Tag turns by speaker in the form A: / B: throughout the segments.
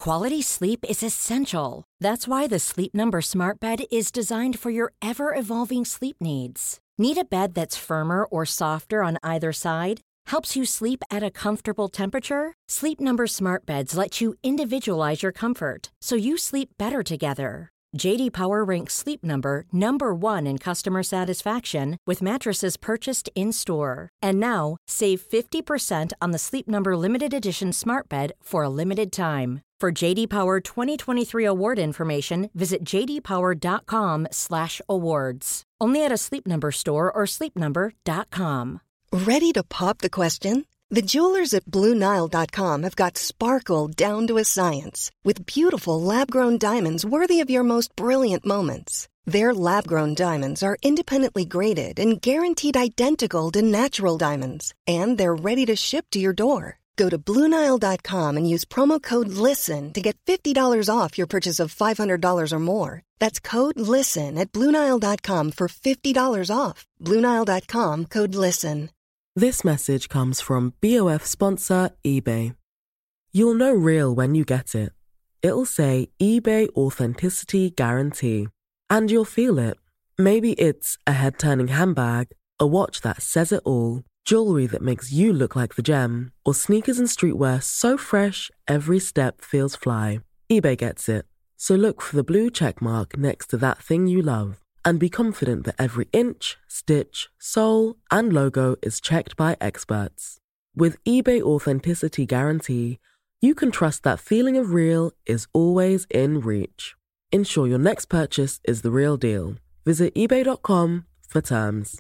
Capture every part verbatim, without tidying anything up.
A: Quality sleep is essential. That's why the Sleep Number Smart Bed is designed for your ever-evolving sleep needs. Need a bed that's firmer or softer on either side? Helps you sleep at a comfortable temperature? Sleep Number Smart Beds let you individualize your comfort, so you sleep better together. J D Power ranks Sleep Number number one in customer satisfaction with mattresses purchased in-store. And now, save fifty percent on the Sleep Number Limited Edition Smart Bed for a limited time. For J D Power twenty twenty-three award information, visit j d power dot com slash awards. Only at a Sleep Number store or sleep number dot com.
B: Ready to pop the question? The jewelers at Blue Nile dot com have got sparkle down to a science with beautiful lab-grown diamonds worthy of your most brilliant moments. Their lab-grown diamonds are independently graded and guaranteed identical to natural diamonds, and they're ready to ship to your door. Go to Blue Nile dot com and use promo code LISTEN to get fifty dollars off your purchase of five hundred dollars or more. That's code LISTEN at Blue Nile dot com for fifty dollars off. Blue Nile dot com, code LISTEN.
C: This message comes from B O F sponsor eBay. You'll know real when you get it. It'll say eBay Authenticity Guarantee. And you'll feel it. Maybe it's a head-turning handbag, a watch that says it all, jewelry that makes you look like the gem, or sneakers and streetwear so fresh every step feels fly. eBay gets it. So look for the blue check mark next to that thing you love. And be confident that every inch, stitch, sole, and logo is checked by experts. With eBay Authenticity Guarantee, you can trust that feeling of real is always in reach. Ensure your next purchase is the real deal. Visit ebay dot com for terms.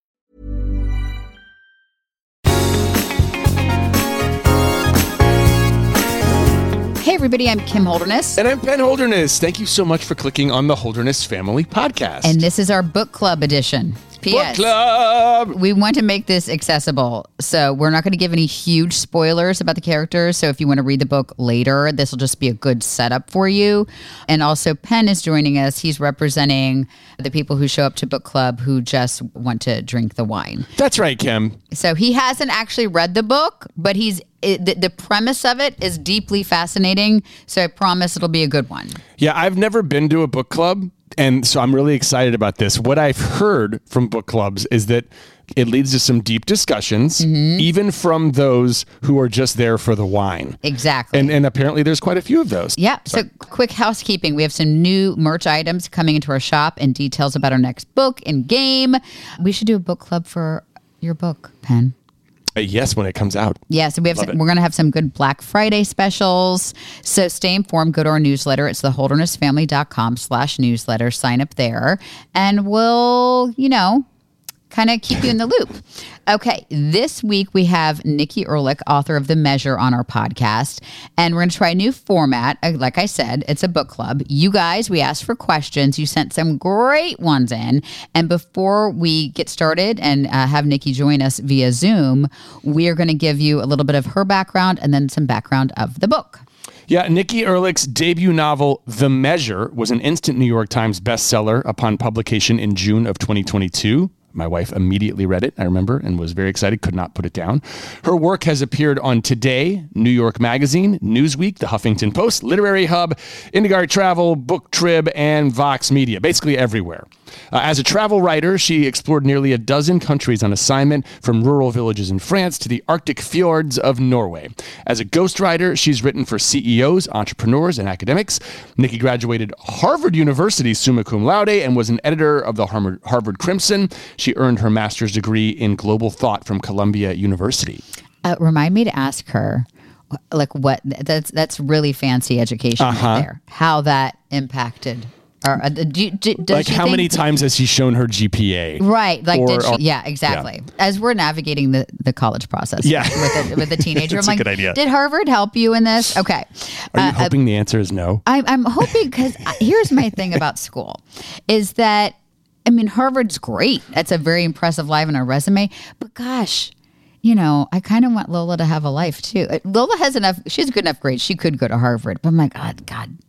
D: Hey everybody, I'm Kim Holderness.
E: And I'm Ben Holderness. Thank you so much for clicking on the Holderness Family Podcast.
D: And this is our book club edition. P S.
E: Book club!
D: We want to make this accessible, so we're not going to give any huge spoilers about the characters, so if you want to read the book later, this will just be a good setup for you. And also, Penn is joining us. He's representing the people who show up to book club who just want to drink the wine.
E: That's right, Kim.
D: So he hasn't actually read the book, but he's it, the, the premise of it is deeply fascinating, so I promise it'll be a good one.
E: Yeah, I've never been to a book club, and so I'm really excited about this. What I've heard from book clubs is that it leads to some deep discussions, mm-hmm. even from those who are just there for the wine.
D: Exactly.
E: And and apparently there's quite a few of those.
D: Yeah. Sorry. So quick housekeeping. We have some new merch items coming into our shop and details about our next book and game. We should do a book club for your book, Penn.
E: Uh, yes, when it comes out.
D: Yeah, so we have some, we're going to have some good Black Friday specials. So stay informed. Go to our newsletter. It's the holderness family dot com slash newsletter. Sign up there. And we'll, you know, kind of keep you in the loop. Okay, this week we have Nikki Erlich, author of The Measure, on our podcast. And we're going to try a new format. Like I said, it's a book club. You guys, we asked for questions. You sent some great ones in. And before we get started and uh, have Nikki join us via Zoom, we are going to give you a little bit of her background and then some background of the book.
E: Yeah, Nikki Erlich's debut novel, The Measure, was an instant New York Times bestseller upon publication in June of twenty twenty-two. My wife immediately read it, I remember, and was very excited, could not put it down. Her work has appeared on Today, New York Magazine, Newsweek, The Huffington Post, Literary Hub, Indiegogo Travel, Book Trib, and Vox Media, basically everywhere. Uh, as a travel writer, she explored nearly a dozen countries on assignment, from rural villages in France to the Arctic fjords of Norway. As a ghostwriter, she's written for C E Os, entrepreneurs, and academics. Nikki graduated Harvard University summa cum laude and was an editor of the Harvard, Harvard Crimson. She earned her master's degree in global thought from Columbia University.
D: Uh, remind me to ask her, like, what that's that's really fancy education
E: uh-huh.
D: right there. How that impacted. Or, uh, do, do, does
E: like how
D: think,
E: many times has she shown her G P A?
D: Right. Like,
E: or,
D: did she,
E: or,
D: yeah, exactly. Yeah. As we're navigating the, the college process
E: yeah.
D: with, a, with a teenager,
E: That's
D: I'm
E: a
D: like,
E: good idea.
D: Did Harvard help you in this? Okay.
E: Are you
D: uh,
E: hoping uh, the answer is no?
D: I'm, I'm hoping, because here's my thing about school is that, I mean, Harvard's great. That's a very impressive life on a resume. But gosh, you know, I kind of want Lola to have a life too. Lola has enough, she has good enough grades. She could go to Harvard. But my God, God,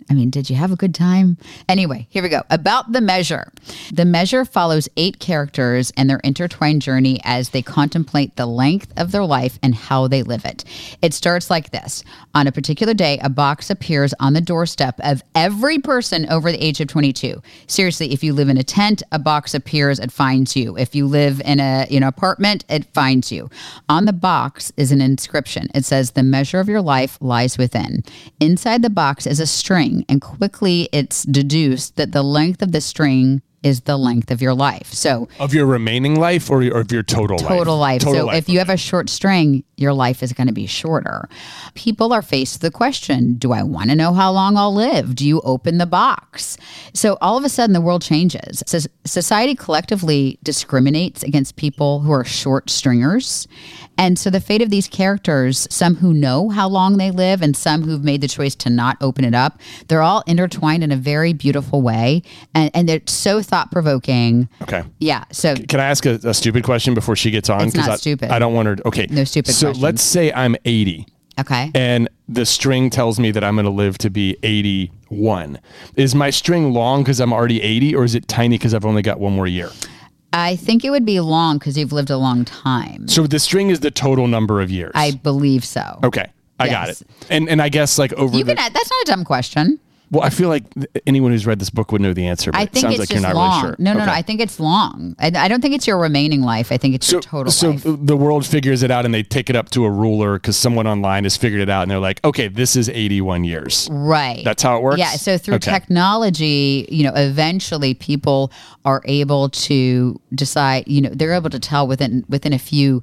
D: I mean, did you have a good time? Anyway, here we go. About The Measure. The Measure follows eight characters and their intertwined journey as they contemplate the length of their life and how they live it. It starts like this. On a particular day, a box appears on the doorstep of every person over the age of twenty-two. Seriously, if you live in a tent, a box appears, it finds you. If you live in a you know apartment, it finds you. On the box is an inscription. It says, "The measure of your life lies within." Inside the box is a string, and quickly it's deduced that the length of the string is the length of your life. So
E: of your remaining life or, or of your total,
D: total life.
E: life? Total
D: so
E: life.
D: if you have a short string, your life is going to be shorter. People are faced with the question, do I want to know how long I'll live? Do you open the box? So all of a sudden the world changes. So society collectively discriminates against people who are short stringers. And so the fate of these characters, some who know how long they live and some who've made the choice to not open it up, they're all intertwined in a very beautiful way. And, and they're so thought-provoking.
E: Okay.
D: Yeah. So
E: can I ask a, a stupid question before she gets on?
D: It's not
E: I,
D: stupid.
E: I don't want her to, okay.
D: No stupid
E: So
D: questions.
E: let's say I'm eighty.
D: Okay.
E: And the string tells me that I'm going to live to be eighty-one. Is my string long because I'm already eighty, or is it tiny because I've only got one more year?
D: I think it would be long because you've lived a long time.
E: So the string is the total number of years.
D: I believe so.
E: Okay. I
D: Yes.
E: got it. And and I guess like over
D: You
E: the...
D: can. That's not a dumb question.
E: Well, I feel like anyone who's read this book would know the answer, but
D: I
E: it
D: think
E: sounds
D: it's
E: like
D: just
E: you're not
D: long.
E: really sure.
D: No, no,
E: Okay.
D: no. I think it's long. I, I don't think it's your remaining life. I think it's
E: So,
D: your total
E: so
D: life.
E: the world figures it out and they take it up to a ruler because someone online has figured it out and they're like, okay, this is eighty-one years.
D: Right.
E: That's how it works?
D: Yeah. So through
E: Okay.
D: technology, you know, eventually people are able to decide, you know, they're able to tell within within a few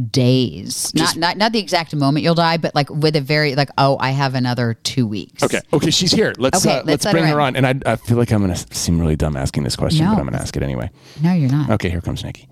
D: days.
E: Just-
D: not not not the exact moment you'll die, but like with a very like, oh, I have another two weeks.
E: Okay. Okay. She's here. Let's
D: Okay,
E: uh,
D: let's
E: let's
D: let
E: bring
D: her
E: her
D: in.
E: on. And I, I feel like I'm going to seem really dumb asking this question,
D: No.
E: but I'm going to ask it anyway.
D: No, you're not.
E: Okay. Here comes Nikki.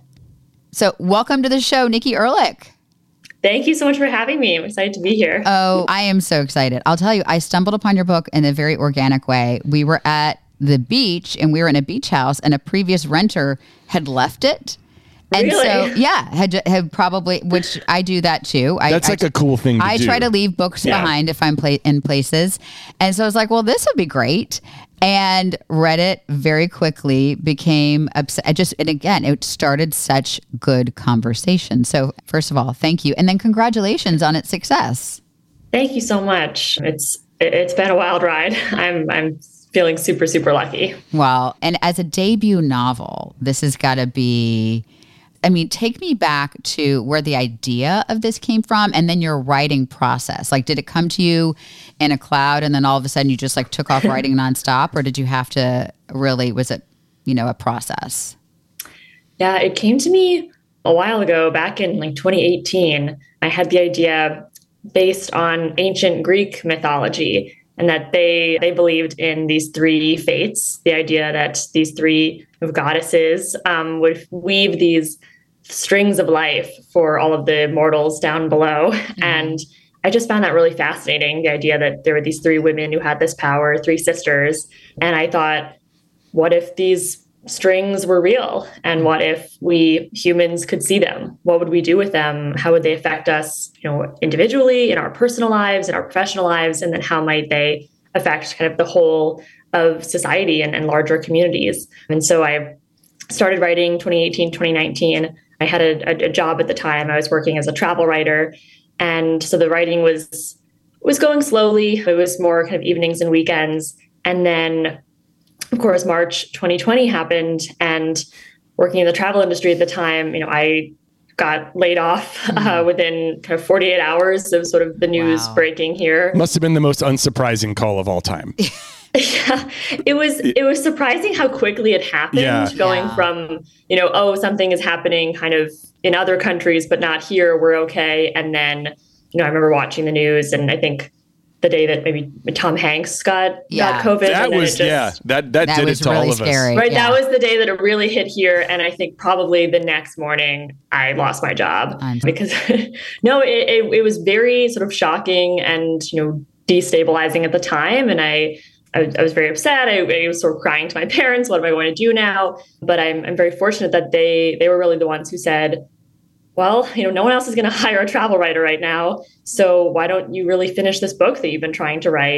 D: So welcome to the show, Nikki Ehrlich.
F: Thank you so much for having me. I'm excited to be here.
D: Oh, I am so excited. I'll tell you, I stumbled upon your book in a very organic way. We were at the beach and we were in a beach house and a previous renter had left it. And
F: Really?
D: so, yeah, had, had probably, which I do that too. I,
E: That's
D: I,
E: like a cool thing to
D: I
E: do.
D: try to leave books
E: Yeah.
D: behind if I'm pla- in places. And so I was like, well, this would be great. And read it very quickly, became upset. I just, and again, it started such good conversation. So first of all, thank you. And then congratulations on its success.
F: Thank you so much. It's it's been a wild ride. I'm I'm feeling super super lucky.
D: Wow. And as a debut novel, this has got to be, I mean, take me back to where the idea of this came from and then your writing process. Like, did it come to you in a cloud and then all of a sudden you just like took off writing nonstop, or did you have to really, was it, you know, a process?
F: Yeah, it came to me a while ago, back in like twenty eighteen. I had the idea based on ancient Greek mythology, and that they they believed in these three fates. The idea that these three goddesses um, would weave these strings of life for all of the mortals down below. Mm-hmm. And I just found that really fascinating, the idea that there were these three women who had this power, three sisters. And I thought, what if these strings were real? And what if we humans could see them? What would we do with them? How would they affect us, you know, individually, in our personal lives, in our professional lives? And then how might they affect kind of the whole of society and, and larger communities? And so I started writing twenty eighteen, twenty nineteen. I had a, a job at the time. I was working as a travel writer. And so the writing was was going slowly. It was more kind of evenings and weekends. And then, of course, March twenty twenty happened. And working in the travel industry at the time, you know, I got laid off mm-hmm. uh, within kind of forty-eight hours of sort of the news
D: Wow.
F: breaking here.
E: Must have been the most unsurprising call of all time.
F: Yeah, it was it was surprising how quickly it happened,
E: Yeah.
F: going
D: Yeah.
F: from, you know, oh, something is happening kind of in other countries, but not here, we're okay. And then, you know, I remember watching the news, and I think the day that maybe Tom Hanks got,
D: Yeah.
F: got COVID.
E: That
F: and then
E: was,
F: it just,
E: yeah, that, that,
D: That
E: did
D: was
E: it to
D: really
E: all of
D: scary.
E: us.
F: Right,
D: Yeah.
F: that was the day that it really hit here. And I think probably the next morning I lost my job
D: I'm-
F: because no, it, it, it was very sort of shocking and, you know, destabilizing at the time. And I, I, I was very upset. I, I was sort of crying to my parents. What am I going to do now? But I'm, I'm very fortunate that they, they were really the ones who said, well, you know, no one else is going to hire a travel writer right now. So why don't you really finish this book that you've been trying to write?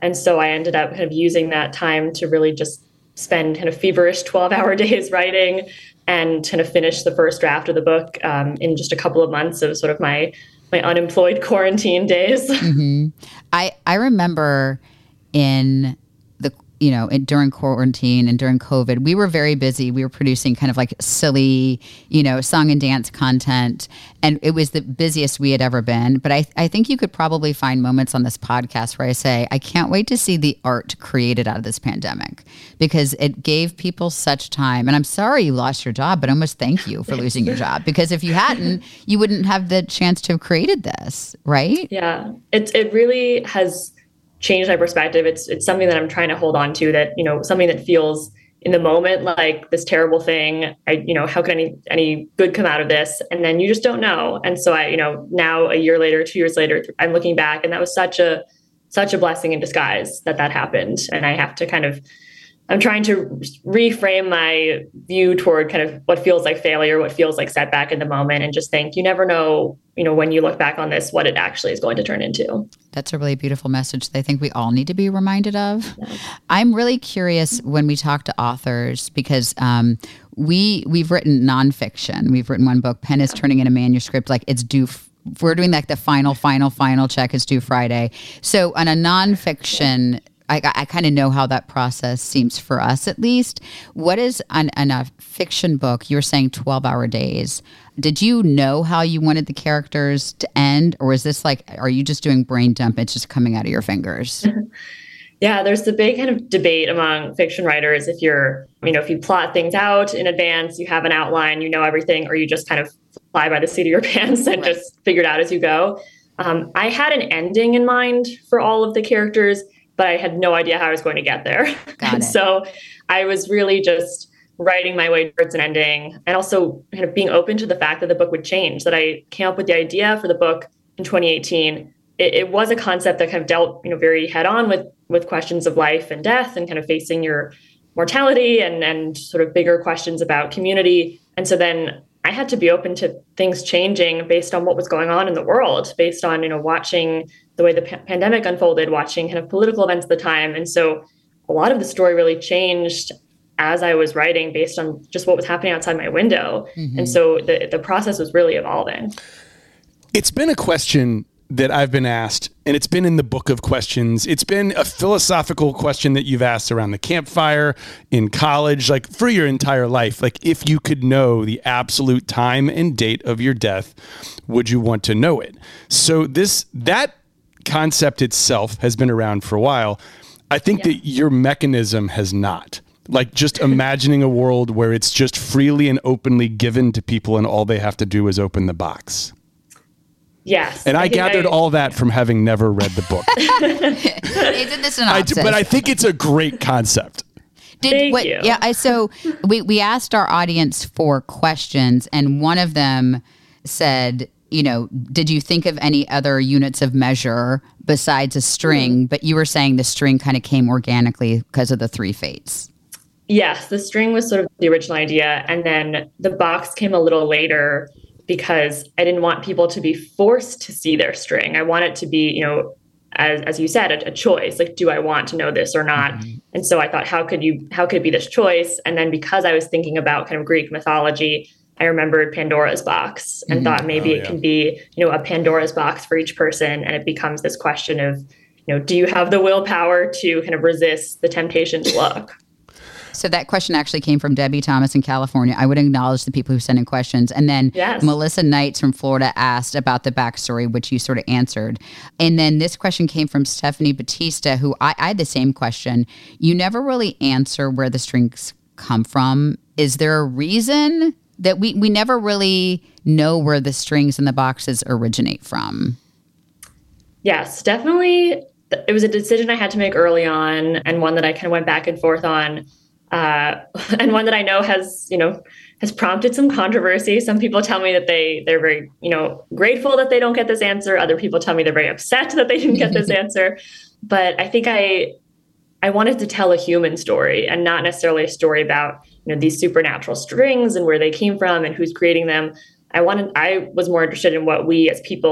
F: And so I ended up kind of using that time to really just spend kind of feverish twelve hour days writing and kind of finish the first draft of the book um, in just a couple of months of sort of my my unemployed quarantine days.
D: Mm-hmm. I, I remember in the, you know, in, during quarantine and during COVID, we were very busy. We were producing kind of like silly, you know, song and dance content. And it was the busiest we had ever been. But I, I think you could probably find moments on this podcast where I say, I can't wait to see the art created out of this pandemic, because it gave people such time. And I'm sorry you lost your job, but I almost thank you for losing your job, because if you hadn't, you wouldn't have the chance to have created this, right?
F: Yeah, it, it really has changed my perspective. It's it's something that I'm trying to hold on to, that, you know, something that feels in the moment like this terrible thing. I, you know, how can any any good come out of this? And then you just don't know. And so I, you know, now a year later, two years later, I'm looking back, and that was such a such a blessing in disguise that that happened. And I have to kind of, I'm trying to reframe my view toward kind of what feels like failure, what feels like setback in the moment, and just think, you never know, you know, when you look back on this, what it actually is going to turn into. That's
D: a really beautiful message that I think we all need to be reminded of. Yeah. I'm really curious when we talk to authors, because um, we, we've written nonfiction. We've written one book. Penn is turning in a manuscript, like it's due f- we're doing like the final, final, final check is due Friday. So on a nonfiction, I, I kind of know how that process seems for us, at least. What is on, on a fiction book? You were saying twelve hour days. Did you know how you wanted the characters to end? Or is this like, are you just doing brain dump? It's just coming out of your fingers?
F: Yeah, there's the big kind of debate among fiction writers. If you're, you know, if you plot things out in advance, you have an outline, you know everything, or you just kind of fly by the seat of your pants and right. just figure it out as you go. Um, I had an ending in mind for all of the characters, but I had no idea how I was going to get there.
D: Got
F: and
D: it.
F: So I was really just writing my way towards an ending, and also kind of being open to the fact that the book would change, that I came up with the idea for the book in twenty eighteen. It, it was a concept that kind of dealt, you know, very head on with, with questions of life and death and kind of facing your mortality and, and sort of bigger questions about community. And so then I had to be open to things changing based on what was going on in the world, based on, you know, watching the way the pa- pandemic unfolded, watching kind of political events at the time. And so a lot of the story really changed as I was writing based on just what was happening outside my window. Mm-hmm. And so the, the process was really evolving.
E: It's been a question that I've been asked, and it's been in the book of questions. It's been a philosophical question that you've asked around the campfire, in college, like for your entire life. Like, if you could know the absolute time and date of your death, would you want to know it? So this, that concept itself has been around for a while. I think yeah. that your mechanism has not. Like, just imagining a world where it's just freely and openly given to people and all they have to do is open the box.
F: Yes.
E: And I, I gathered I, all that from having never read the book.
D: It's in the synopsis.
E: I, but I think it's a great concept.
D: Did,
F: Thank
D: what,
F: you.
D: Yeah, I, so we, we asked our audience for questions, and one of them said, you know, did you think of any other units of measure besides a string? Mm-hmm. But you were saying the string kind of came organically because of the three fates.
F: Yes, the string was sort of the original idea. And then the box came a little later because I didn't want people to be forced to see their string. I want it to be, you know, as as you said, a, a choice. Like, do I want to know this or not? Mm-hmm. And so I thought, how could you, how could it be this choice? And then because I was thinking about kind of Greek mythology, I remembered Pandora's box and mm-hmm. thought maybe oh, yeah. it can be, you know, a Pandora's box for each person. And it becomes this question of, you know, do you have the willpower to kind of resist the temptation to look?
D: So that question actually came from Debbie Thomas in California. I would acknowledge the people who sent in questions. And then
F: yes.
D: Melissa Knights from Florida asked about the backstory, which you sort of answered. And then this question came from Stephanie Batista, who I, I had the same question. You never really answer where the strings come from. Is there a reason that we, we never really know where the strings in the boxes originate from?
F: Yes, definitely. It was a decision I had to make early on, and one that I kind of went back and forth on. Uh, and one that I know has, you know, has prompted some controversy. Some people tell me that they, they're very, you know, grateful that they don't get this answer. Other people tell me they're very upset that they didn't get this answer. But I think I, I wanted to tell a human story and not necessarily a story about, you know, these supernatural strings and where they came from and who's creating them. I wanted, I was more interested in what we as people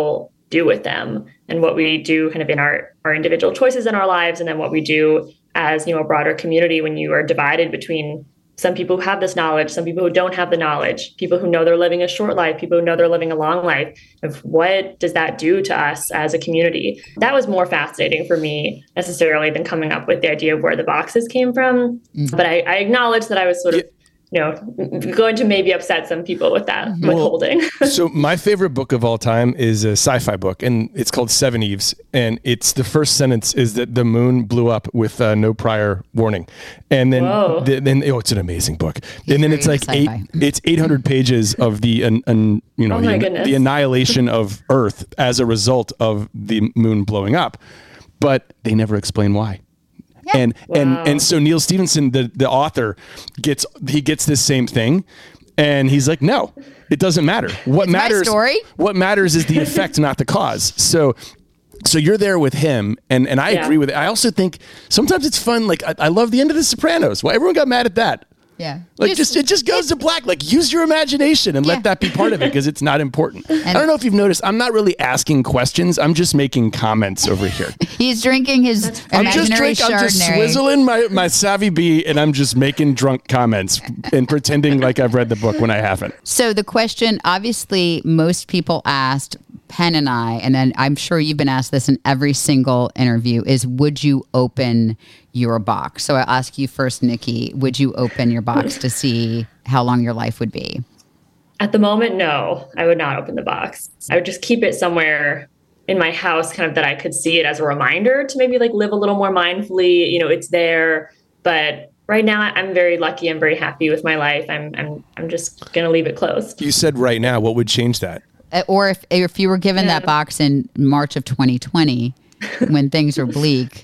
F: do with them and what we do kind of in our, our individual choices in our lives, and then what we do as, you know, a broader community when you are divided between some people who have this knowledge, some people who don't have the knowledge, people who know they're living a short life, people who know they're living a long life. Of what does that do to us as a community? That was more fascinating for me necessarily than coming up with the idea of where the boxes came from. Mm-hmm. But I, I acknowledge that I was sort of, you know, going to maybe upset some people with that
G: well,
F: withholding.
G: So my favorite book of all time is a sci-fi book, and it's called Seven Eves. And it's the first sentence is that the moon blew up with uh, no prior warning. And then, the, then oh, it's an amazing book. He's and then it's like eight, it's eight hundred pages of the, an, an, you know,
F: oh
G: the, the annihilation of Earth as a result of the moon blowing up. But they never explain why. Yeah. And wow. and and so Neal Stephenson, the, the author, gets he gets this same thing, and he's like, no, it doesn't matter. What
D: it's
G: matters?
D: My story.
G: What matters is the effect, not the cause. So, so you're there with him, and and I yeah. agree with it. I also think sometimes it's fun. Like I, I love the end of The Sopranos. Why everyone got mad at that?
D: Yeah.
G: Like just, just it just goes to black. Like use your imagination and yeah. let that be part of it because it's not important. And I don't know if you've noticed, I'm not really asking questions. I'm just making comments over here.
D: He's drinking his
G: I'm
D: imaginary
G: just drink,
D: Chardonnay.
G: I'm just swizzling my, my Savvy Bee and I'm just making drunk comments and pretending like I've read the book when I haven't.
D: So the question, obviously, most people asked Penn and I, and then I'm sure you've been asked this in every single interview, is would you open your box? So I'll ask you first, Nikki, would you open your box to see how long your life would be?
F: At the moment, no, I would not open the box. I would just keep it somewhere in my house, kind of that I could see it as a reminder to maybe like live a little more mindfully. You know, it's there, but right now I'm very lucky. I'm very happy with my life. I'm I'm I'm just going to leave it closed.
G: You said right now, what would change that?
D: Uh, or if if you were given yeah. that box in March of twenty twenty, when things were bleak.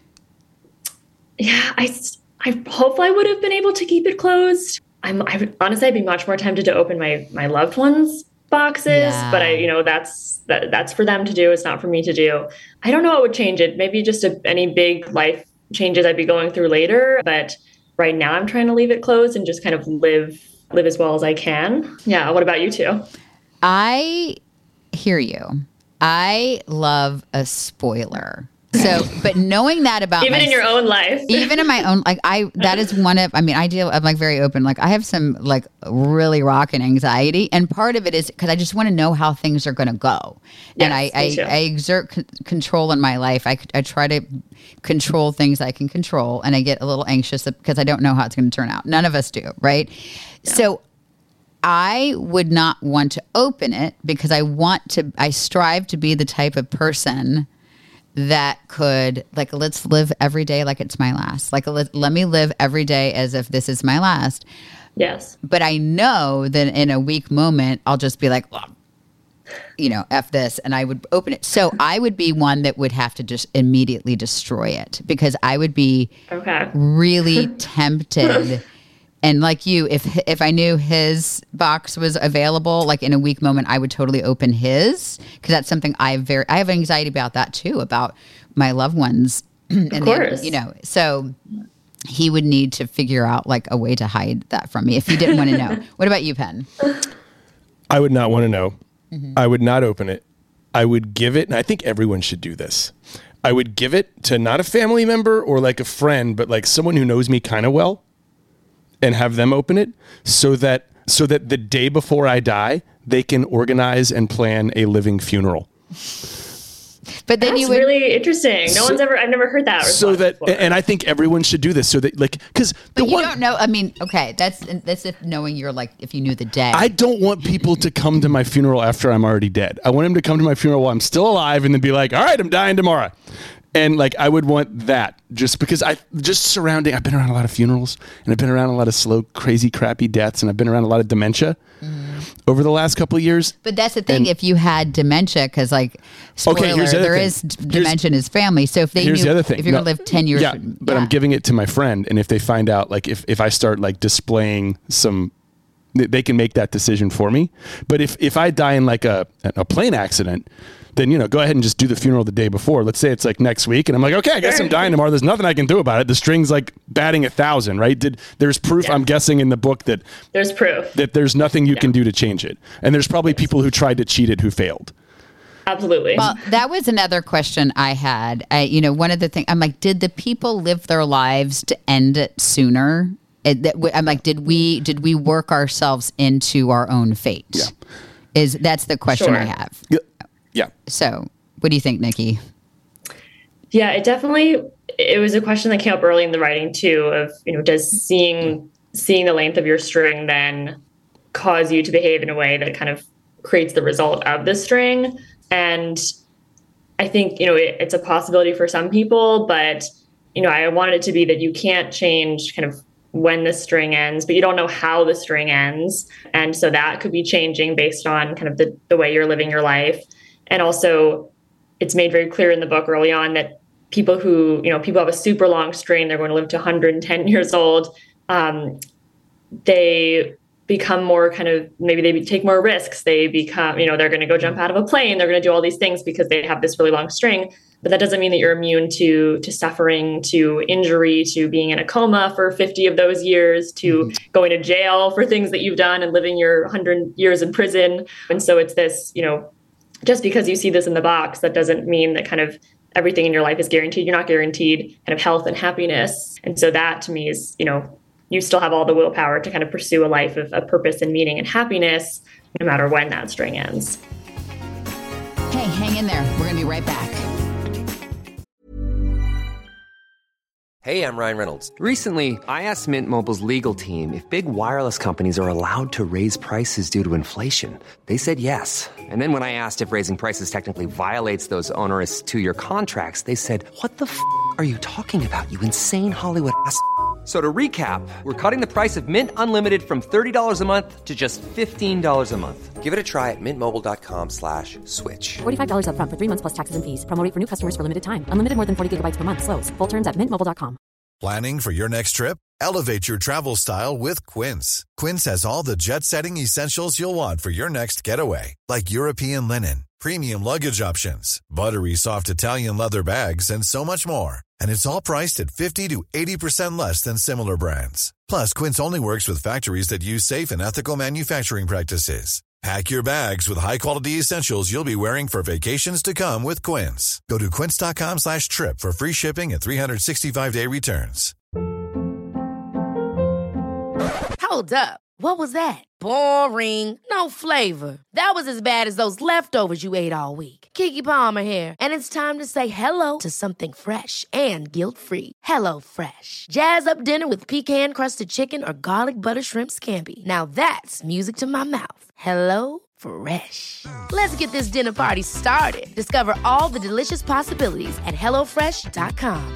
F: Yeah, I, I hope I would have been able to keep it closed. I'm I would, honestly, I'd be much more tempted to open my my loved ones' boxes, yeah. but I, you know, that's that, that's for them to do. It's not for me to do. I don't know what would change it. Maybe just a, any big life changes I'd be going through later. But right now, I'm trying to leave it closed and just kind of live live as well as I can. Yeah. What about you two?
D: I hear you. I love a spoiler. So, but knowing that about
F: even
D: my,
F: in your own life,
D: even in my own, like I, that is one of, I mean, I deal, I'm like very open. Like I have some like really rocking anxiety. And part of it is because I just want to know how things are going to go.
F: Yes,
D: and I, I, I exert c- control in my life. I, I try to control things I can control. And I get a little anxious because I don't know how it's going to turn out. None of us do. Right. Yeah. So I would not want to open it because I want to, I strive to be the type of person that could, like, let's live every day like it's my last. Like, let, let me live every day as if this is my last.
F: Yes.
D: But I know that in a weak moment, I'll just be like, well, you know, F this, and I would open it. So I would be one that would have to just immediately destroy it because I would be
F: okay.
D: really tempted. And like you, if if I knew his box was available, like in a weak moment, I would totally open his because that's something I very I have anxiety about that too, about my loved ones.
F: Of
D: and
F: course,
D: the, you know. So he would need to figure out like a way to hide that from me if he didn't want to know. What about you, Penn?
G: I would not want to know. Mm-hmm. I would not open it. I would give it, and I think everyone should do this. I would give it to not a family member or like a friend, but like someone who knows me kind of well. And have them open it so that so that the day before I die, they can organize and plan a living funeral.
D: But then
F: That's
D: you would,
F: really interesting. No so, one's ever I've never heard that.
G: So that before. And I think everyone should do this so that like because
D: But you one, don't know. I mean, okay, that's that's if knowing you're like if you knew the day.
G: I don't want people to come to my funeral after I'm already dead. I want them to come to my funeral while I'm still alive and then be like, all right, I'm dying tomorrow. And like, I would want that just because I just surrounding, I've been around a lot of funerals and I've been around a lot of slow, crazy, crappy deaths. And I've been around a lot of dementia mm. over the last couple of years.
D: But that's the thing. And if you had dementia, cause like, spoiler,
G: okay, here's the
D: there
G: thing.
D: is dementia in his family. So if they
G: here's
D: knew,
G: the other thing.
D: if you're no, going to live ten years.
G: Yeah, but yeah. I'm giving it to my friend. And if they find out, like if, if I start like displaying some, they can make that decision for me. But if, if I die in like a, a plane accident, then, you know, go ahead and just do the funeral the day before. Let's say it's like next week. And I'm like, okay, I guess I'm dying tomorrow. There's nothing I can do about it. The string's like batting a thousand, right? Did There's proof, yeah. I'm guessing, in the book that
F: there's proof
G: that there's nothing you yeah. can do to change it. And there's probably yes. people who tried to cheat it who failed.
F: Absolutely.
D: Well, that was another question I had. I, you know, one of the things, I'm like, did the people live their lives to end it sooner? It, that, I'm like, did we did we work ourselves into our own fate?
G: Yeah.
D: Is that's the question
F: Sure.
D: I have.
G: Yeah. yeah.
D: So, what do you think, Nikki?
F: Yeah, it definitely, it was a question that came up early in the writing too, of, you know, does seeing seeing the length of your string then cause you to behave in a way that kind of creates the result of the string? And I think, you know, it, it's a possibility for some people, but, you know, I wanted it to be that you can't change kind of when the string ends, but you don't know how the string ends. And so that could be changing based on kind of the, the way you're living your life. And also, it's made very clear in the book early on that people who, you know, people have a super long string, they're going to live to one hundred ten years old. Um, they become more kind of, maybe they take more risks. They become, you know, they're going to go jump out of a plane. They're going to do all these things because they have this really long string. But that doesn't mean that you're immune to to suffering, to injury, to being in a coma for fifty of those years, to mm-hmm. going to jail for things that you've done and living your one hundred years in prison. And so it's this, you know, just because you see this in the box, that doesn't mean that kind of everything in your life is guaranteed. You're not guaranteed kind of health and happiness. And so that to me is, you know, you still have all the willpower to kind of pursue a life of, of purpose and meaning and happiness, no matter when that string ends.
D: Hey, hang in there. We're going to be right back.
H: Hey, I'm Ryan Reynolds. Recently, I asked Mint Mobile's legal team if big wireless companies are allowed to raise prices due to inflation. They said yes. And then when I asked if raising prices technically violates those onerous two-year contracts, they said, "What the f*** are you talking about, you insane Hollywood ass f- So to recap, we're cutting the price of Mint Unlimited from thirty dollars a month to just fifteen dollars a month. Give it a try at mintmobile.com slash switch.
I: forty-five dollars up front for three months plus taxes and fees. Promo rate for new customers for limited time. Unlimited more than forty gigabytes per month. Slows full terms at mint mobile dot com.
J: Planning for your next trip? Elevate your travel style with Quince. Quince has all the jet-setting essentials you'll want for your next getaway, like European linen, premium luggage options, buttery soft Italian leather bags, and so much more. And it's all priced at fifty to eighty percent less than similar brands. Plus, Quince only works with factories that use safe and ethical manufacturing practices. Pack your bags with high-quality essentials you'll be wearing for vacations to come with Quince. Go to quince.com slash trip for free shipping and three sixty-five day returns.
K: Hold up. What was that? Boring. No flavor. That was as bad as those leftovers you ate all week. Keke Palmer here. And it's time to say hello to something fresh and guilt-free. Hello Fresh. Jazz up dinner with pecan-crusted chicken or garlic butter shrimp scampi. Now that's music to my mouth. Hello Fresh. Let's get this dinner party started. Discover all the delicious possibilities at hello fresh dot com.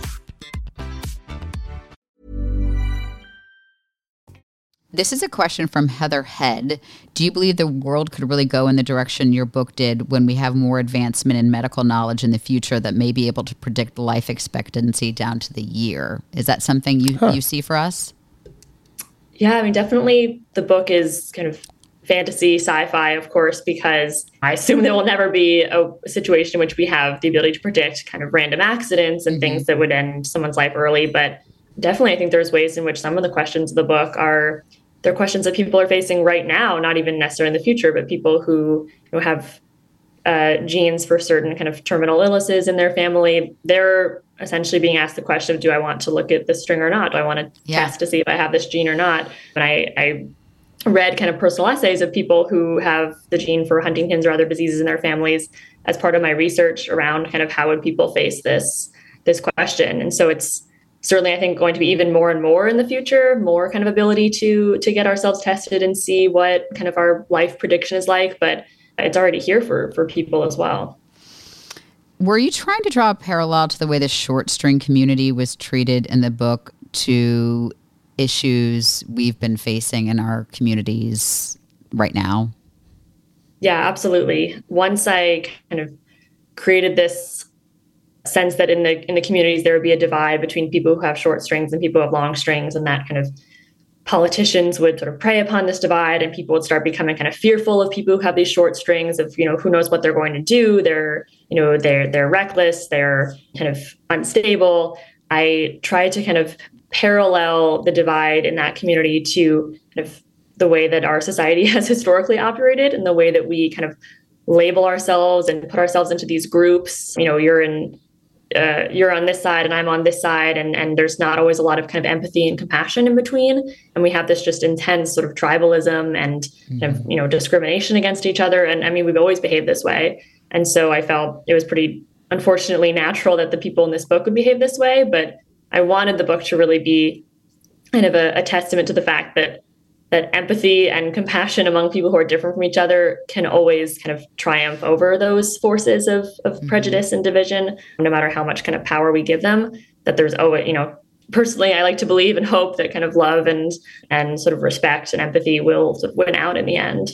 D: This is a question from Heather Head. Do you believe the world could really go in the direction your book did when we have more advancement in medical knowledge in the future that may be able to predict life expectancy down to the year? Is that something you, huh. you see for us?
F: Yeah, I mean, definitely the book is kind of fantasy, sci-fi, of course, because I assume there will never be a situation in which we have the ability to predict kind of random accidents and mm-hmm. things that would end someone's life early. But definitely, I think there's ways in which some of the questions of the book are, they're questions that people are facing right now, not even necessarily in the future, but people who, you know, have uh, genes for certain kind of terminal illnesses in their family. They're essentially being asked the question of, do I want to look at this string or not? Do I want to yeah. test to see if I have this gene or not? And I, I read kind of personal essays of people who have the gene for Huntington's or other diseases in their families as part of my research around kind of how would people face this, this question. And so it's certainly, I think, going to be even more and more in the future, more kind of ability to to get ourselves tested and see what kind of our life prediction is like. But it's already here for, for people as well.
D: Were you trying to draw a parallel to the way the short string community was treated in the book to issues we've been facing in our communities right now?
F: Yeah, absolutely. Once I kind of created this sense that in the in the communities there would be a divide between people who have short strings and people who have long strings, and that kind of politicians would sort of prey upon this divide, and people would start becoming kind of fearful of people who have these short strings of, you know, who knows what they're going to do. They're, you know, they're they're reckless, they're kind of unstable. I tried to kind of parallel the divide in that community to kind of the way that our society has historically operated and the way that we kind of label ourselves and put ourselves into these groups. You know, you're in, uh, you're on this side and I'm on this side, and and there's not always a lot of kind of empathy and compassion in between. And we have this just intense sort of tribalism and mm-hmm. kind of, you know, discrimination against each other. And I mean, we've always behaved this way. And so I felt it was pretty, unfortunately, natural that the people in this book would behave this way. But I wanted the book to really be kind of a, a testament to the fact that that empathy and compassion among people who are different from each other can always kind of triumph over those forces of, of mm-hmm. prejudice and division, no matter how much kind of power we give them. That there's always, you know, personally, I like to believe and hope that kind of love and and sort of respect and empathy will sort of win out in the end.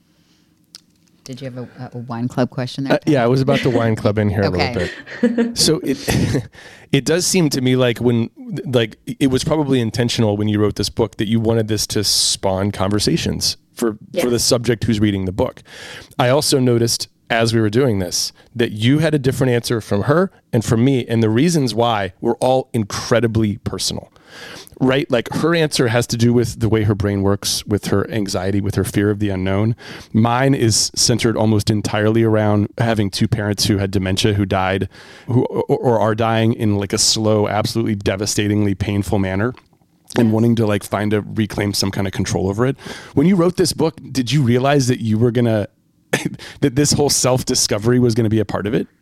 D: Did you have a, a wine club question there?
G: Uh, yeah, I was about the wine club in here
D: okay.
G: a little bit. So it it does seem to me like when like it was probably intentional when you wrote this book that you wanted this to spawn conversations for yeah. for the subject who's reading the book. I also noticed as we were doing this that you had a different answer from her and from me, and the reasons why were all incredibly personal. Right? Like her answer has to do with the way her brain works, with her anxiety, with her fear of the unknown. Mine is centered almost entirely around having two parents who had dementia, who died, who or, or are dying in like a slow, absolutely devastatingly painful manner, and wanting to like find a reclaim some kind of control over it. When you wrote this book, did you realize that you were gonna that this whole self-discovery was going to be a part of it?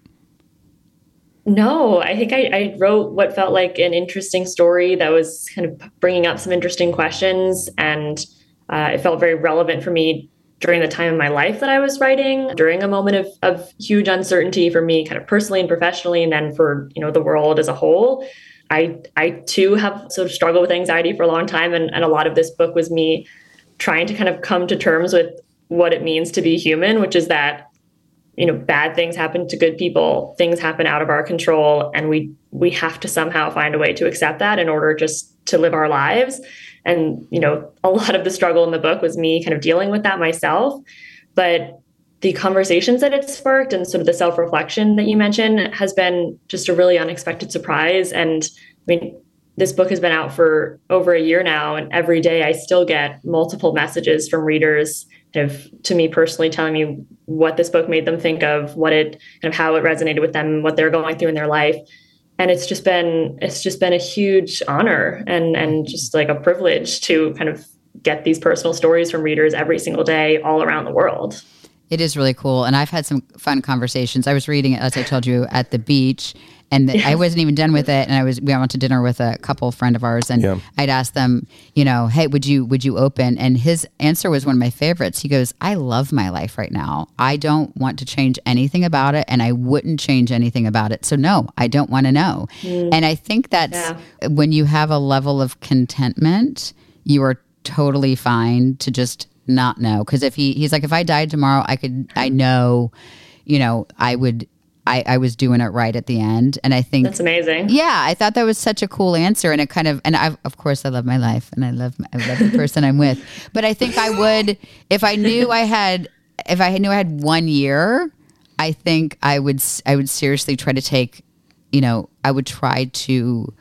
F: No, I think I, I wrote what felt like an interesting story that was kind of bringing up some interesting questions. And uh, it felt very relevant for me during the time in my life that I was writing, during a moment of, of huge uncertainty for me, kind of personally and professionally, and then for, you know, the world as a whole. I, I too have sort of struggled with anxiety for a long time. And, and a lot of this book was me trying to kind of come to terms with what it means to be human, which is that, you know, bad things happen to good people, things happen out of our control, and we we have to somehow find a way to accept that in order just to live our lives. And, you know, a lot of the struggle in the book was me kind of dealing with that myself. But the conversations that it sparked and sort of the self-reflection that you mentioned has been just a really unexpected surprise. And I mean, this book has been out for over a year now, and every day I still get multiple messages from readers kind of to me personally telling me what this book made them think of, what it kind of how it resonated with them, what they're going through in their life. And it's just been it's just been a huge honor and and just like a privilege to kind of get these personal stories from readers every single day all around the world.
D: It is really cool. And I've had some fun conversations. I was reading it, as I told you, at the beach, and the, yes. I wasn't even done with it. And I was, we went to dinner with a couple friend of ours, and yeah. I'd asked them, you know, hey, would you, would you open? And his answer was one of my favorites. He goes, I love my life right now. I don't want to change anything about it, and I wouldn't change anything about it. So no, I don't want to know. Mm. And I think that's yeah. when you have a level of contentment, you are totally fine to just not know. Because if he, he's like, if I died tomorrow, I could, I know, you know, I would, I, I was doing it right at the end. And I think
F: that's amazing.
D: Yeah. I thought that was such a cool answer. And it kind of, and I, of course I love my life and I love, I love the person I'm with, but I think I would, if I knew I had, if I knew I had one year, I think I would, I would seriously try to take, you know, I would try to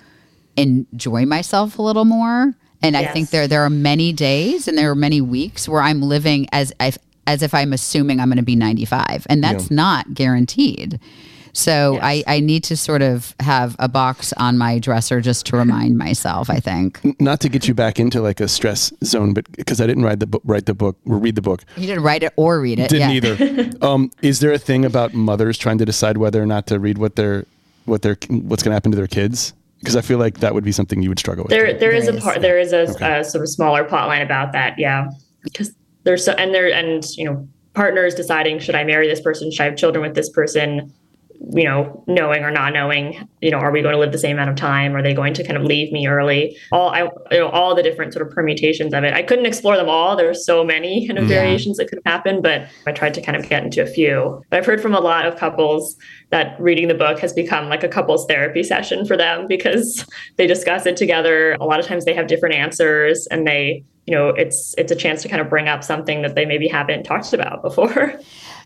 D: enjoy myself a little more. And yes. I think there there are many days and there are many weeks where I'm living as if, as if I'm assuming I'm going to be ninety-five. And that's yeah. not guaranteed. So yes. I, I need to sort of have a box on my dresser just to remind myself, I think.
G: Not to get you back into like a stress zone, but because I didn't write the book, write the book or read the book.
D: You didn't write it or read it.
G: Didn't
D: yeah.
G: either. um, is there a thing about mothers trying to decide whether or not to read what they're, what they're, what's going to happen to their kids? Because I feel like that would be something you would struggle with.
F: There, there, there is, is a part. There is a, okay. a sort of smaller plot line about that. Yeah, because there's so, and there, and you know, partners deciding, should I marry this person? Should I have children with this person? You know, knowing or not knowing. You know, are we going to live the same amount of time? Are they going to kind of leave me early? All I, you know, all the different sort of permutations of it. I couldn't explore them all. There's so many kind of yeah. variations that could have happened, but I tried to kind of get into a few. But I've heard from a lot of couples that reading the book has become like a couples therapy session for them because they discuss it together. A lot of times they have different answers, and they, you know, it's it's a chance to kind of bring up something that they maybe haven't talked about before.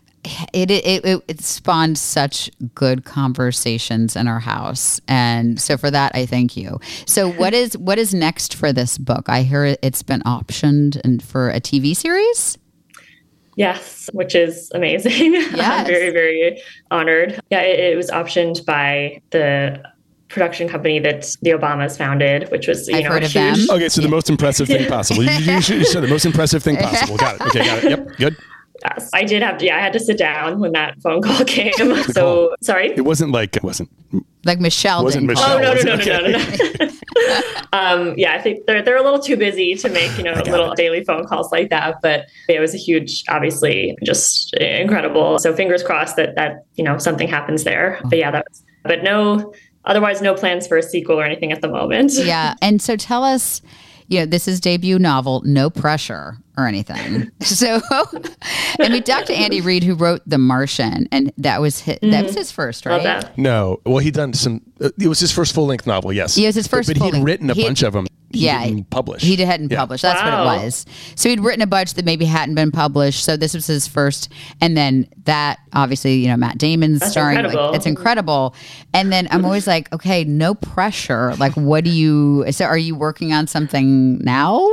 D: It, it it it spawned such good conversations in our house, and so for that I thank you. So what is what is next for this book? I hear it's been optioned and for a T V series.
F: Yes, which is amazing.
D: Yes.
F: I'm very, very honored. Yeah, it, it was optioned by the production company that the Obamas founded, which was, you
D: I've
F: know,
D: heard
F: a
D: of them.
F: huge.
G: Okay, so the most impressive thing possible. You, you, you said the most impressive thing possible. Got it. Okay, got it. Yep, good.
F: Yes, I did have to, yeah, I had to sit down when that phone call came.
G: The
F: So,
G: call.
F: sorry?
G: It wasn't like, it wasn't,
D: Like Michelle
G: wasn't
D: didn't
G: Michelle.
F: Oh, no, no,
G: was
F: no,
G: it?
F: no, no, no, no, no. um, yeah, I think they're, they're a little too busy to make, you know, little
G: it.
F: daily phone calls like that. But it was a huge, obviously, just incredible. So fingers crossed that, that, you know, something happens there. But yeah, that was, but no, otherwise no plans for a sequel or anything at the moment.
D: Yeah. And so tell us, you know, this is debut novel, no pressure or anything. So, and we talked to Andy Reid, who wrote The Martian, and that was his, that was his first, right?
F: Love that.
G: No. Well, he'd done some, uh, it was his first full length novel, yes.
D: It was his first
G: But, but he'd
D: full-length-
G: written a
D: he-
G: bunch of them. He
D: Yeah,
G: didn't publish.
D: He hadn't
G: Yeah.
D: published. That's
F: Wow.
D: what it was. So he'd written a bunch that maybe hadn't been published. So this was his first, and then that obviously, you know, Matt Damon's
F: That's
D: starring.
F: incredible.
D: Like, it's incredible. And then I'm always like, okay, no pressure. Like, what do you? So are you working on something now?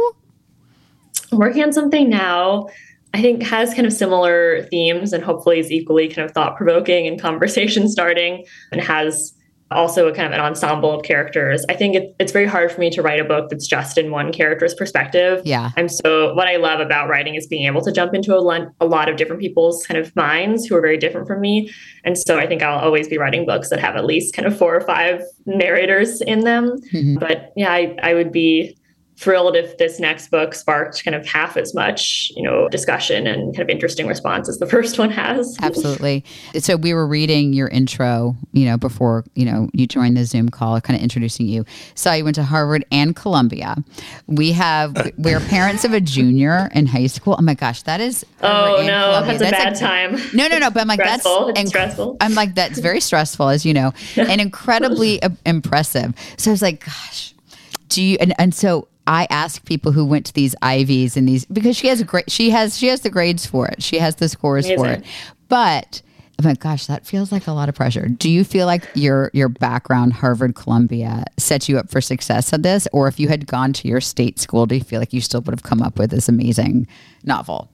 F: I'm working on something now. I think has kind of similar themes and hopefully is equally kind of thought provoking and conversation starting, and has also a kind of an ensemble of characters. I think it, it's very hard for me to write a book that's just in one character's perspective.
D: Yeah.
F: I'm so, what I love about writing is being able to jump into a, lot, a lot of different people's kind of minds who are very different from me. And so I think I'll always be writing books that have at least kind of four or five narrators in them.
D: Mm-hmm.
F: But yeah, I, I would be thrilled if this next book sparked kind of half as much, you know, discussion and kind of interesting response as the first one has.
D: Absolutely. So we were reading your intro, you know, before, you know, you joined the Zoom call, kind of introducing you. So you went to Harvard and Columbia. We have, we're parents of a junior in high school. Oh my gosh, that is.
F: Oh
D: and
F: no,
D: Columbia.
F: that's a bad
D: like-
F: time.
D: No, no, no. But I'm like,
F: Stressful.
D: that's
F: It's
D: inc-
F: stressful.
D: I'm like, that's very stressful, as you know, and incredibly uh, impressive. So I was like, gosh, do you, and, and so I ask people who went to these Ivies and these, because she has a great, she has, she has the grades for it. She has the scores for
F: Amazing.
D: it. But I'm like, gosh, that feels like a lot of pressure. Do you feel like your, your background, Harvard, Columbia, set you up for success at this? Or if you had gone to your state school, do you feel like you still would have come up with this amazing novel?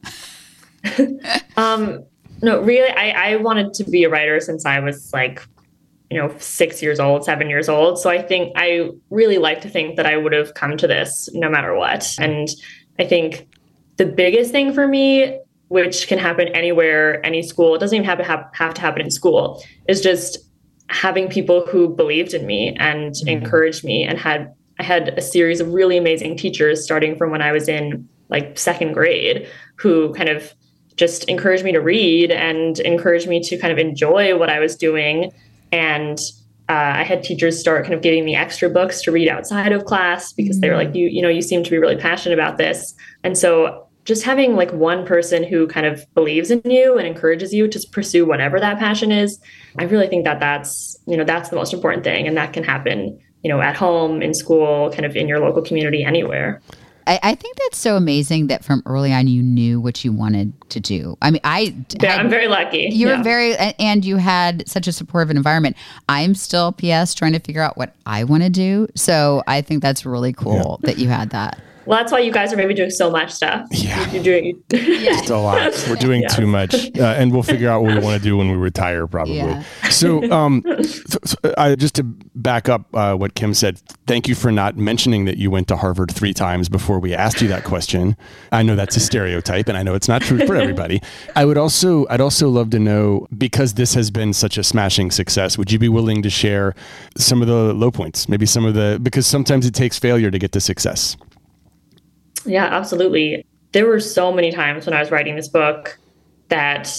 F: um, no, really, I, I wanted to be a writer since I was like, you know, six years old, seven years old. So I think I really like to think that I would have come to this no matter what. And I think the biggest thing for me, which can happen anywhere, any school, it doesn't even have to have, have to happen in school, is just having people who believed in me and mm-hmm. encouraged me, and had, I had a series of really amazing teachers starting from when I was in like second grade who kind of just encouraged me to read and encouraged me to kind of enjoy what I was doing. And uh, I had teachers start kind of giving me extra books to read outside of class because mm-hmm. they were like, you, you know, you seem to be really passionate about this. And so just having like one person who kind of believes in you and encourages you to pursue whatever that passion is, I really think that that's, you know, that's the most important thing. And that can happen, you know, at home, in school, kind of in your local community, anywhere.
D: I, I think that's so amazing that from early on you knew what you wanted to do. I mean, I
F: yeah,
D: had,
F: I'm very lucky.
D: You were
F: yeah.
D: very, and you had such a supportive environment. I'm still P S trying to figure out what I want to do. So I think that's really cool yeah. that you had that.
F: Well, that's why you guys are maybe doing so much stuff.
G: Yeah.
F: You're doing
G: It's a lot. We're doing
F: yes.
G: too much. Uh, and we'll figure out what we want to do when we retire, probably.
D: Yeah.
G: So um, th- I, just to back up uh, what Kim said, thank you for not mentioning that you went to Harvard three times before we asked you that question. I know that's a stereotype, and I know it's not true for everybody. I would also, I'd also love to know, because this has been such a smashing success, would you be willing to share some of the low points? Maybe some of the, because sometimes it takes failure to get to success.
F: Yeah, absolutely. There were so many times when I was writing this book that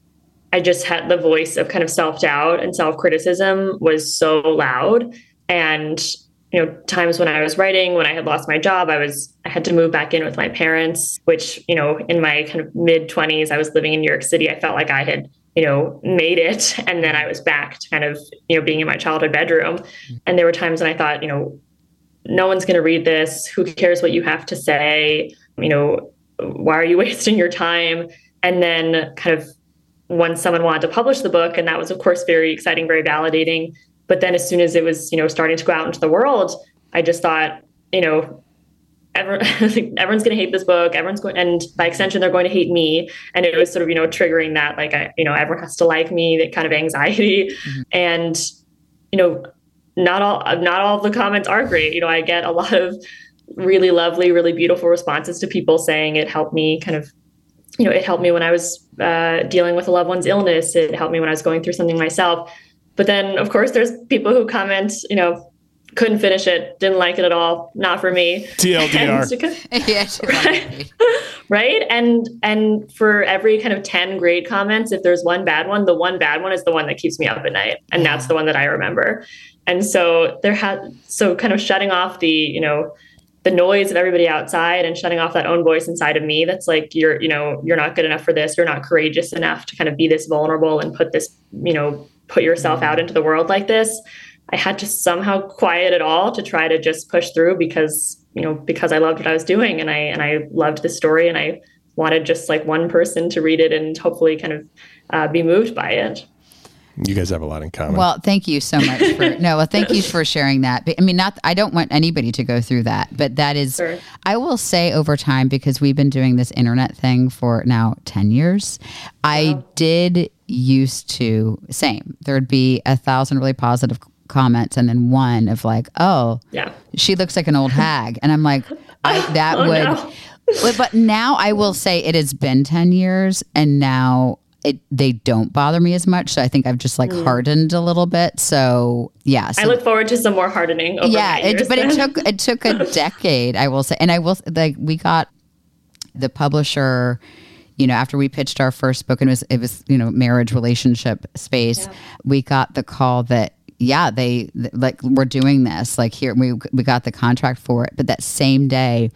F: I just had the voice of kind of self-doubt and self-criticism was so loud. And, you know, times when I was writing, when I had lost my job, I was, I had to move back in with my parents, which, you know, in my kind of mid twenties, I was living in New York City. I felt like I had, you know, made it. And then I was back to kind of, you know, being in my childhood bedroom. And there were times when I thought, you know, no one's going to read this. Who cares what you have to say? You know, why are you wasting your time? And then kind of when someone wanted to publish the book, and that was, of course, very exciting, very validating. But then as soon as it was, you know, starting to go out into the world, I just thought, you know, everyone, everyone's going to hate this book. Everyone's going, and by extension, they're going to hate me. And it was sort of, you know, triggering that, like, I, you know, everyone has to like me, that kind of anxiety. Mm-hmm. And, you know, not all, not all of the comments are great. You know, I get a lot of really lovely, really beautiful responses to people saying it helped me kind of, you know, it helped me when I was uh, dealing with a loved one's illness. It helped me when I was going through something myself. But then, of course, there's people who comment, you know, couldn't finish it, didn't like it at all, not for me.
G: T L D R.
F: And, yeah, right? Right? And and for every kind of ten great comments, if there's one bad one, the one bad one is the one that keeps me up at night. And yeah. that's the one that I remember. And so there had, so kind of shutting off the, you know, the noise of everybody outside and shutting off that own voice inside of me. That's like, you're, you know, you're not good enough for this. You're not courageous enough to kind of be this vulnerable and put this, you know, put yourself out into the world like this. I had to somehow quiet it all to try to just push through because, you know, because I loved what I was doing and I, and I loved the story and I wanted just like one person to read it and hopefully kind of uh, be moved by it.
G: You guys have a lot in common.
D: Well, thank you so much for, no, well, thank you for sharing that. I mean, not, I don't want anybody to go through that, but that is, sure. I will say over time, because we've been doing this internet thing for now ten years, wow. I did used to, same, there'd be a thousand really positive comments and then one of like, oh, yeah, she looks like an old hag. And I'm like, I, that oh, would, no. but, but now I will say it has been ten years and now it, they don't bother me as much. So I think I've just like mm. hardened a little bit. So yeah. So,
F: I look forward to some more hardening. Over
D: yeah.
F: It,
D: but it took, it took a decade, I will say. And I will like, we got the publisher, you know, after we pitched our first book and it was, it was, you know, marriage relationship space, yeah. we got the call that, yeah, they like, we're doing this, like here, we, we got the contract for it. But that same day,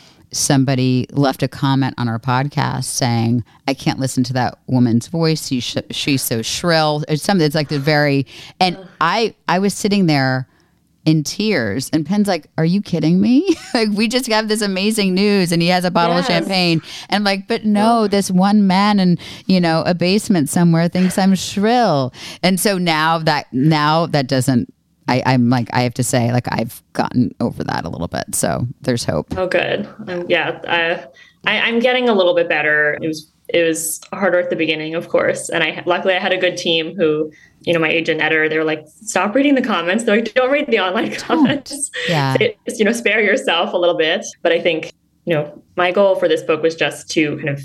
D: somebody left a comment on our podcast saying, I can't listen to that woman's voice. You sh- she's so shrill. It's something that's like the very, and I, I was sitting there in tears and Penn's like, are you kidding me? Like, we just have this amazing news and he has a bottle yes. of champagne. And I'm like, but no, oh. this one man in, you know, a basement somewhere thinks I'm shrill. And so now that, now that doesn't, I, I'm like, I have to say, like, I've gotten over that a little bit. So there's hope.
F: Oh, good. Um, yeah. I, I, I'm getting a little bit better. It was, it was harder at the beginning, of course. And I, luckily I had a good team who, you know, my agent editor, they were like, stop reading the comments. They're like, don't read the online comments.
D: Yeah.
F: Just, you know, spare yourself a little bit. But I think, you know, my goal for this book was just to kind of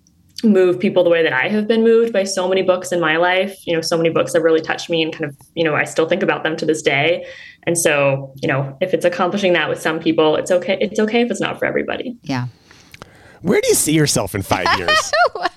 F: move people the way that I have been moved by so many books in my life. You know, so many books have really touched me and kind of, you know, I still think about them to this day. And so, you know, if it's accomplishing that with some people, it's okay. It's okay if it's not for everybody.
D: Yeah.
G: Where do you see yourself in five years?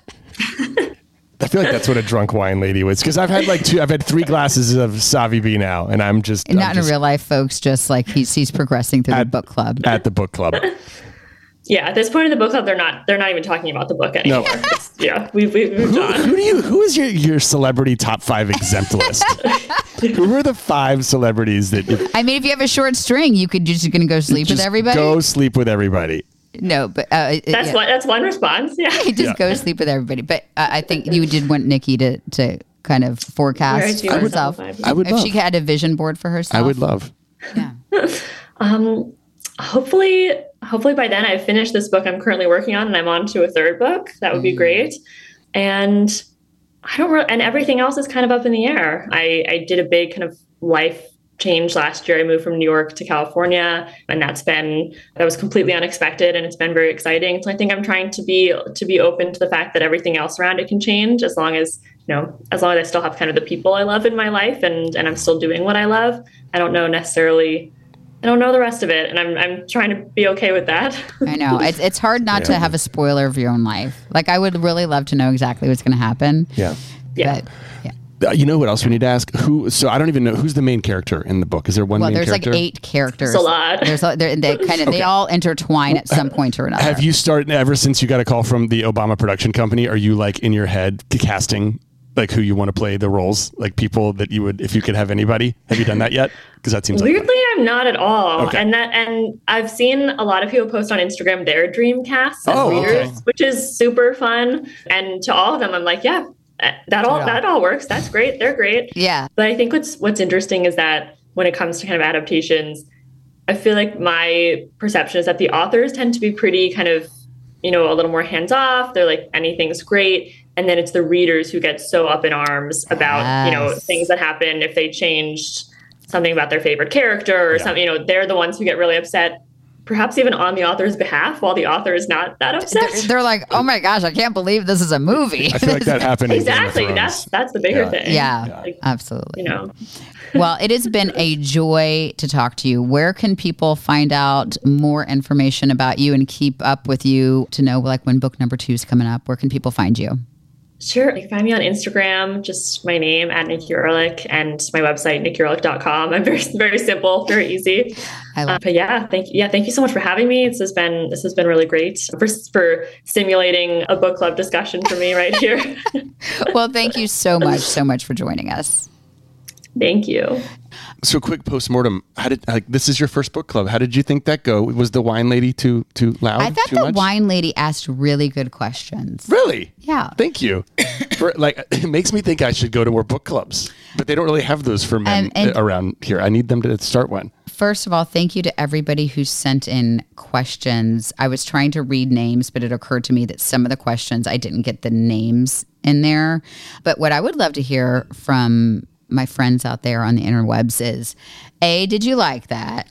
G: I feel like that's what a drunk wine lady was. Because I've had like two, I've had three glasses of Savvy B now, and I'm just
D: and not
G: I'm
D: in
G: just,
D: real life, folks. Just like he's he's progressing through
G: at,
D: the book club.
G: At the book club.
F: Yeah, at this point in the book club, they're not they're not even talking about the book anymore. No. Yeah, we've, we've moved
G: who,
F: on.
G: Who do you? Who is your your celebrity top five exempt list? Who are the five celebrities that? If,
D: I mean, if you have a short string, you could just going to go sleep with everybody.
G: Go sleep with everybody.
D: No, but uh,
F: that's
D: yeah.
F: one. That's one response. Yeah,
D: just yeah. go sleep with everybody. But uh, I think you did want Nikki to to kind of forecast for herself.
G: I would
D: if
G: love.
D: she had a vision board for herself.
G: I would love.
D: Yeah.
F: um. Hopefully, hopefully by then I've finished this book I'm currently working on, and I'm on to a third book. That would be great. And I don't. Re- and everything else is kind of up in the air. I I did a big kind of life change last year. I moved from New York to California, and that's been, that was completely unexpected, and it's been very exciting. So I think I'm trying to be, to be open to the fact that everything else around it can change, as long as, you know, as long as I still have kind of the people I love in my life, and, and I'm still doing what I love. I don't know necessarily, I don't know the rest of it, and I'm I'm trying to be okay with that.
D: I know. It's it's hard not yeah. to have a spoiler of your own life. Like, I would really love to know exactly what's going to happen.
G: Yeah.
F: Yeah.
D: But, yeah.
G: Uh, you know what else we need to ask? Who? So I don't even know who's the main character in the book. Is there one
D: well,
G: main
D: there's
G: character?
D: Like eight characters.
F: It's a lot.
D: There's a, they kind of okay. they all intertwine at some point or another.
G: Have you started ever since you got a call from the Obama production company? Are you like in your head casting like who you want to play the roles, like people that you would, if you could have anybody? Have you done that yet? Because that seems
F: weirdly,
G: like
F: I'm not at all.
G: Okay.
F: And that, and I've seen a lot of people post on Instagram their dream casts as
G: oh,
F: readers,
G: okay.
F: which is super fun. And to all of them, I'm like, yeah, that all that all works. That's great. They're great.
D: Yeah.
F: But I think what's what's interesting is that when it comes to kind of adaptations, I feel like my perception is that the authors tend to be pretty kind of, you know, a little more hands off. They're like, anything's great. And then it's the readers who get so up in arms about, yes. you know, things that happen if they changed something about their favorite character or yeah. something, you know, they're the ones who get really upset, perhaps even on the author's behalf, while the author is not that upset.
D: They're, they're like, oh my gosh, I can't believe this is a movie.
G: I feel like that happened.
F: Exactly. That's, that's the bigger
G: yeah.
F: thing.
D: Yeah, yeah. Like, absolutely.
F: You know,
D: well, it has been a joy to talk to you. Where can people find out more information about you and keep up with you to know like when book number two is coming up? Where can people find you?
F: Sure. You can find me on Instagram, just my name at Nikki Erlich, and my website, nikki erlich dot com. I'm very, very simple, very easy. I love uh, but yeah, thank you. Yeah, thank you so much for having me. This has been this has been really great for for simulating a book club discussion for me right here.
D: Well, thank you so much, so much for joining us.
F: Thank you.
G: So quick postmortem. How did like this is your first book club? How did you think that go? Was the wine lady too too loud?
D: I thought
G: too
D: the
G: much?
D: wine lady asked really good questions.
G: Really?
D: Yeah.
G: Thank you. For, like it makes me think I should go to more book clubs, but they don't really have those for men
D: and, and
G: around here. I need them to start one.
D: First of all, thank you to everybody who sent in questions. I was trying to read names, but it occurred to me that some of the questions I didn't get the names in there. But what I would love to hear from my friends out there on the interwebs is, A, did you like that?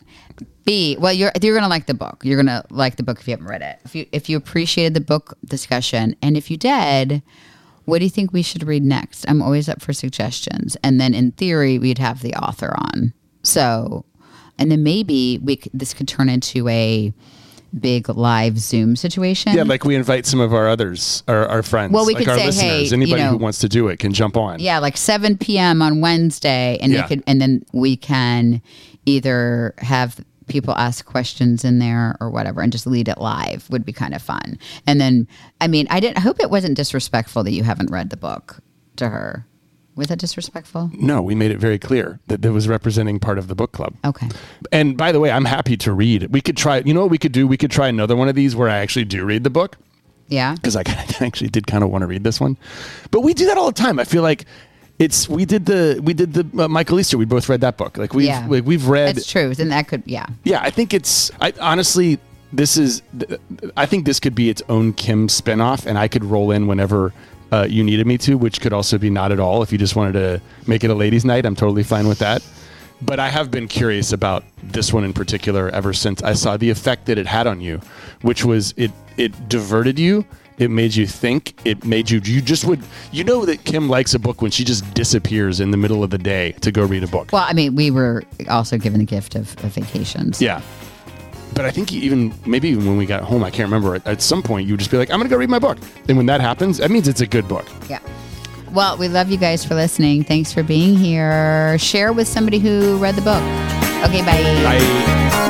D: B, well, you're you're gonna like the book. You're gonna like the book if you haven't read it. If you if you appreciated the book discussion, and if you did, what do you think we should read next? I'm always up for suggestions. And then in theory, we'd have the author on. So, and then maybe we could, this could turn into a big live Zoom situation.
G: Yeah, like we invite some of our others, our, our friends,
D: well, we
G: like
D: could
G: our
D: say,
G: listeners.
D: hey,
G: Anybody
D: you know,
G: who wants to do it can jump on.
D: Yeah, like seven p.m. on Wednesday, and
G: yeah.
D: they could, and then we can either have people ask questions in there or whatever, and just lead it live would be kind of fun. And then, I mean, I didn't. I hope it wasn't disrespectful that you haven't read the book to her. Was that disrespectful?
G: No, we made it very clear that that was representing part of the book club.
D: Okay.
G: And by the way, I'm happy to read. We could try, you know what we could do? We could try another one of these where I actually do read the book.
D: Yeah.
G: Because I actually did kind of want to read this one. But we do that all the time. I feel like it's, we did the, we did the uh, Michael Easter. We both read that book. Like we've,
D: yeah.
G: like we've read.
D: That's true. Then that could, yeah.
G: Yeah. I think it's, I honestly, this is, I think this could be its own Kim spinoff, and I could roll in whenever Uh, you needed me to, which could also be not at all. If you just wanted to make it a ladies' night, I'm totally fine with that. But I have been curious about this one in particular ever since I saw the effect that it had on you, which was it it diverted you. It made you think. It made you, you just would, you know that Kim likes a book when she just disappears in the middle of the day to go read a book.
D: Well, I mean, we were also given the gift of, of vacations.
G: Yeah. But I think even, maybe even when we got home, I can't remember, at, at some point you would just be like, I'm going to go read my book. And when that happens, that means it's a good book.
D: Yeah. Well, we love you guys for listening. Thanks for being here. Share with somebody who read the book. Okay, bye.
G: Bye.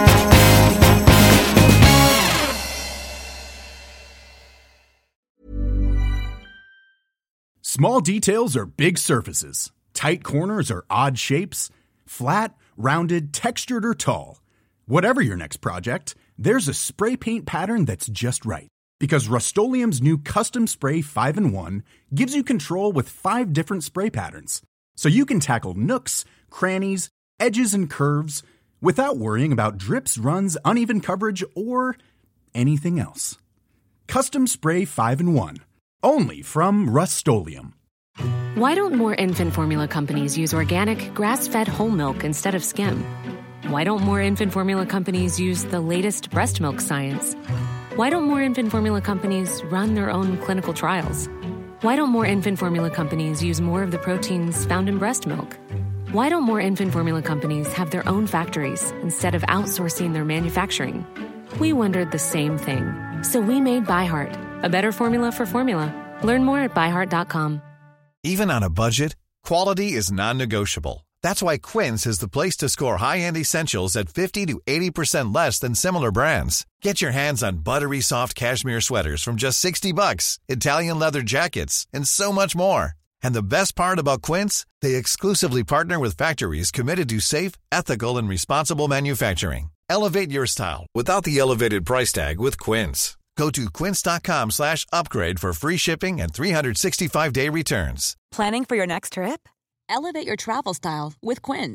L: Small details are big surfaces. Tight corners are odd shapes. Flat, rounded, textured, or tall. Whatever your next project, there's a spray paint pattern that's just right. Because Rust-Oleum's new Custom Spray five in one gives you control with five different spray patterns. So you can tackle nooks, crannies, edges, and curves without worrying about drips, runs, uneven coverage, or anything else. Custom Spray five in one. Only from Rust-Oleum.
M: Why don't more infant formula companies use organic, grass-fed whole milk instead of skim? Why don't more infant formula companies use the latest breast milk science? Why don't more infant formula companies run their own clinical trials? Why don't more infant formula companies use more of the proteins found in breast milk? Why don't more infant formula companies have their own factories instead of outsourcing their manufacturing? We wondered the same thing. So we made ByHeart, a better formula for formula. Learn more at by heart dot com.
J: Even on a budget, quality is non-negotiable. That's why Quince is the place to score high-end essentials at fifty to eighty percent less than similar brands. Get your hands on buttery soft cashmere sweaters from just sixty bucks, Italian leather jackets, and so much more. And the best part about Quince, they exclusively partner with factories committed to safe, ethical, and responsible manufacturing. Elevate your style without the elevated price tag with Quince. Go to quince.com slash upgrade for free shipping and three sixty-five day returns.
N: Planning for your next trip? Elevate your travel style with Quince.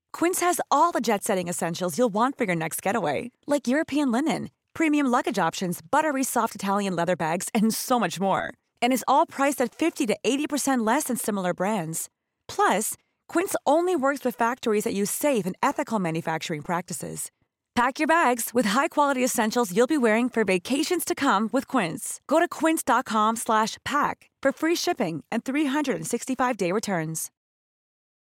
N: Quince has all the jet-setting essentials you'll want for your next getaway, like European linen, premium luggage options, buttery soft Italian leather bags, and so much more. And is all priced at fifty to eighty percent less than similar brands. Plus, Quince only works with factories that use safe and ethical manufacturing practices. Pack your bags with high-quality essentials you'll be wearing for vacations to come with Quince. Go to quince.com slash pack for free shipping and three sixty-five day returns.